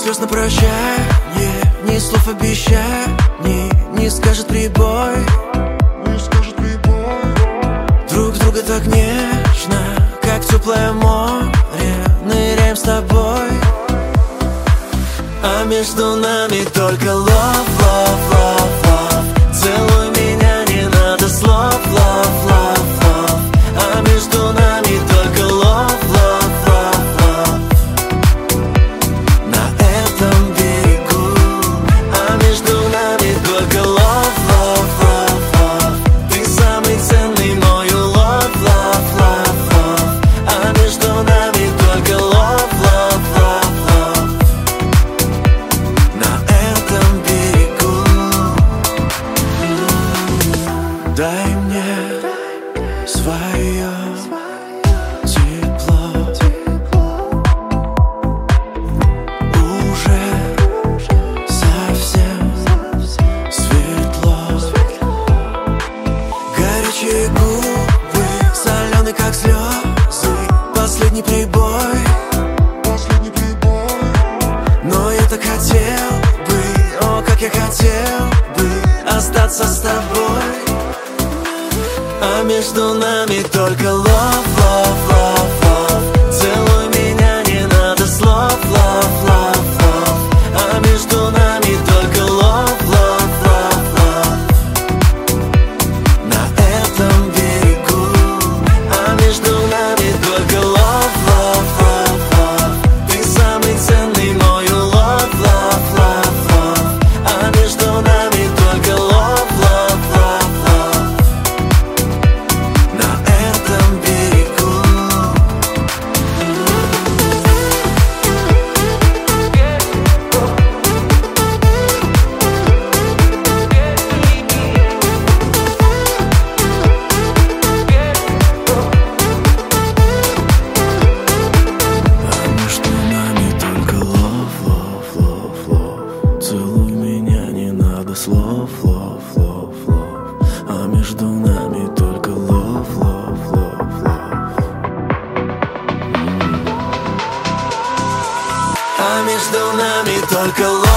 слез на прощанье, ни слов обещаний, не скажет прибой. Друг друга так нежно, как теплое море, ныряем с тобой. А между нами только love, love, love, love. Целуй меня, не надо слов, love, love, love. А между нами только love, love, love, love. На этом берегу. А между нами только love, love, love, love. Ты самый ценный мой love, love, love, love. А между нами только love, love, love, love. На этом берегу. Дай мне свое тепло. Уже совсем светло. Горячие губы, соленый как слезы. Последний прибой. Но я так хотел бы, о, как я хотел бы остаться с тобой. А между нами только love, love, love, love. Целуй меня, не надо слов, love, love, love. А между нами только love, love, love, love. На этом берегу. А между нами только love, love, love, love. Ты самый ценный мой love, love, love, love. А между нами только love, love, love, love. На этом берегу. А между нами только love, love, love, love. Целуй меня, не надо слов, love, love, love. А между нами только love, love, love, love. А между нами только love.